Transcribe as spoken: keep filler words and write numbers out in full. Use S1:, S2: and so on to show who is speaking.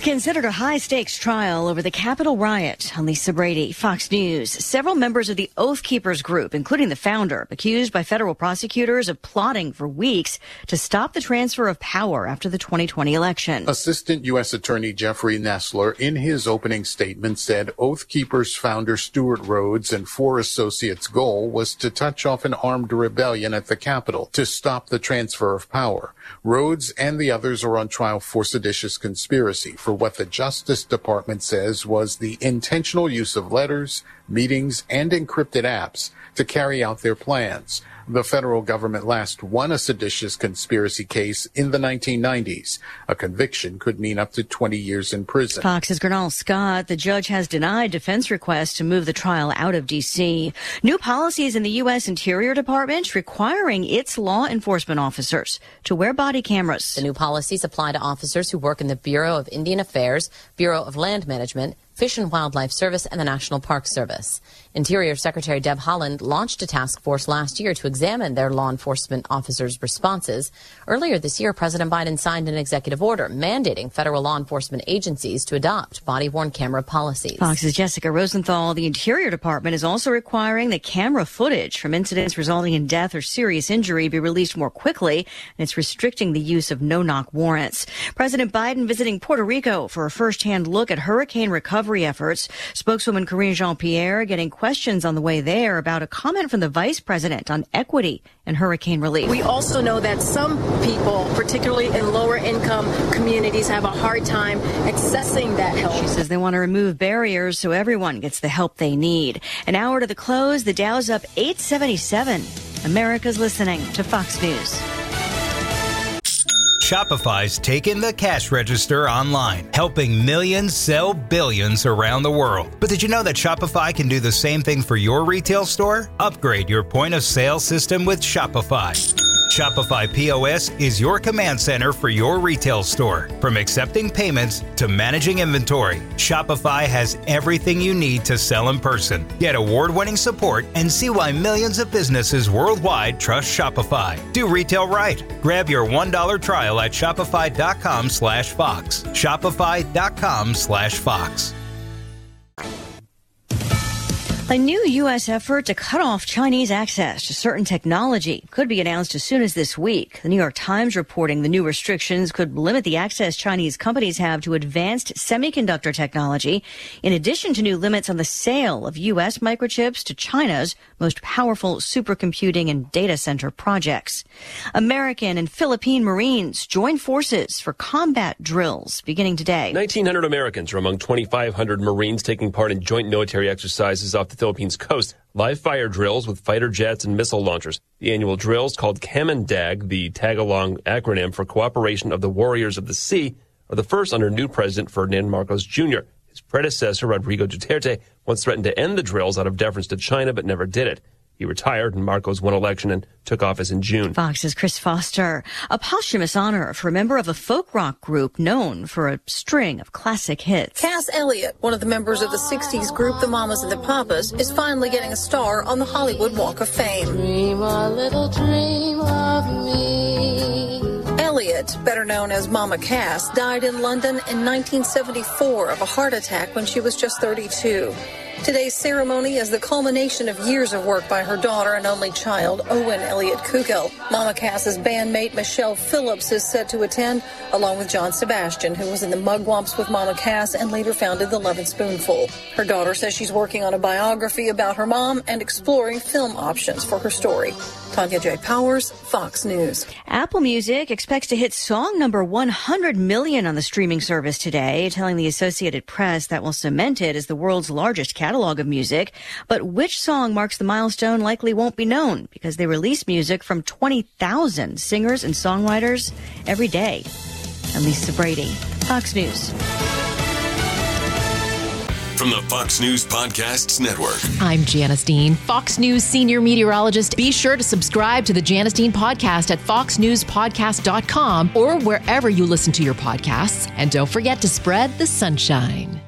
S1: Considered a high-stakes trial over the Capitol riot. I'm Lisa Brady, Fox News. Several members of the Oath Keepers group, including the founder, accused by federal prosecutors of plotting for weeks to stop the transfer of power after the twenty twenty election.
S2: Assistant U S Attorney Jeffrey Nessler, in his opening statement, said Oath Keepers founder Stuart Rhodes and four associates' goal was to touch off an armed rebellion at the Capitol to stop the transfer of power. Rhodes and the others are on trial for seditious conspiracy for what the Justice Department says was the intentional use of letters, meetings, and encrypted apps to carry out their plans. The federal government last won a seditious conspiracy case in the nineteen nineties. A conviction could mean up to twenty years in prison.
S1: Fox's Gernal Scott, the judge has denied defense requests to move the trial out of D C. New policies in the U S Interior Department requiring its law enforcement officers to wear body cameras.
S3: The new policies apply to officers who work in the Bureau of Indian Affairs, Bureau of Land Management, Fish and Wildlife Service, and the National Park Service. Interior Secretary Deb Haaland launched a task force last year to examine their law enforcement officers' responses. Earlier this year, President Biden signed an executive order mandating federal law enforcement agencies to adopt body-worn camera policies.
S1: Fox's Jessica Rosenthal. The Interior Department is also requiring that camera footage from incidents resulting in death or serious injury be released more quickly, and it's restricting the use of no-knock warrants. President Biden visiting Puerto Rico for a first-hand look at hurricane recovery efforts. Spokeswoman Karine Jean-Pierre getting questions on the way there about a comment from the vice president on equity and hurricane relief.
S4: We also know that some people, particularly in lower income communities, have a hard time accessing that help.
S1: She says they want to remove barriers so everyone gets the help they need. An hour to the close, the Dow's up eight seventy-seven. America's listening to Fox News.
S5: Shopify's taken the cash register online, helping millions sell billions around the world. But did you know that Shopify can do the same thing for your retail store? Upgrade your point of sale system with Shopify. Shopify P O S is your command center for your retail store. From accepting payments to managing inventory, Shopify has everything you need to sell in person. Get award-winning support and see why millions of businesses worldwide trust Shopify. Do retail right. Grab your one dollar trial at shopify.com slash Fox. Shopify.com slash Fox.
S1: A new U S effort to cut off Chinese access to certain technology could be announced as soon as this week. The New York Times reporting the new restrictions could limit the access Chinese companies have to advanced semiconductor technology, in addition to new limits on the sale of U S microchips to China's most powerful supercomputing and data center projects. American and Philippine Marines join forces for combat drills beginning today.
S6: nineteen hundred Americans are among twenty-five hundred Marines taking part in joint military exercises off the Philippines coast. Live fire drills with fighter jets and missile launchers. The annual drills, called Camandag, the tag-along acronym for Cooperation of the Warriors of the Sea, are the first under new President Ferdinand Marcos Junior His predecessor, Rodrigo Duterte, once threatened to end the drills out of deference to China, but never did it. He retired, and Marcos won election and took office in June.
S1: Fox's Chris Foster. A posthumous honor for a member of a folk rock group known for a string of classic hits.
S4: Cass Elliot, one of the members of the sixties group The Mamas and the Papas, is finally getting a star on the Hollywood Walk of Fame.
S7: Dream a little dream of me.
S4: Elliot, better known as Mama Cass, died in London in nineteen seventy-four of a heart attack when she was just thirty-two. Today's ceremony is the culmination of years of work by her daughter and only child, Owen Elliott Kugel. Mama Cass's bandmate Michelle Phillips is set to attend, along with John Sebastian, who was in the Mugwumps with Mama Cass and later founded the Lovin' Spoonful. Her daughter says she's working on a biography about her mom and exploring film options for her story. Tanya J. Powers, Fox News.
S1: Apple Music expects to hit song number one hundred million on the streaming service today, telling the Associated Press that will cement it as the world's largest catalog of music. But which song marks the milestone likely won't be known because they release music from twenty thousand singers and songwriters every day. I'm Lisa Brady, Fox News.
S8: From the Fox News Podcasts Network.
S9: I'm Janice Dean, Fox News senior meteorologist. Be sure to subscribe to the Janice Dean podcast at fox news podcast dot com or wherever you listen to your podcasts. And don't forget to spread the sunshine.